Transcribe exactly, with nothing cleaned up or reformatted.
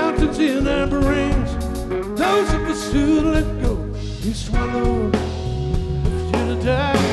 mountains in our brains. Those who pursue let go, we swallow. If you'd have died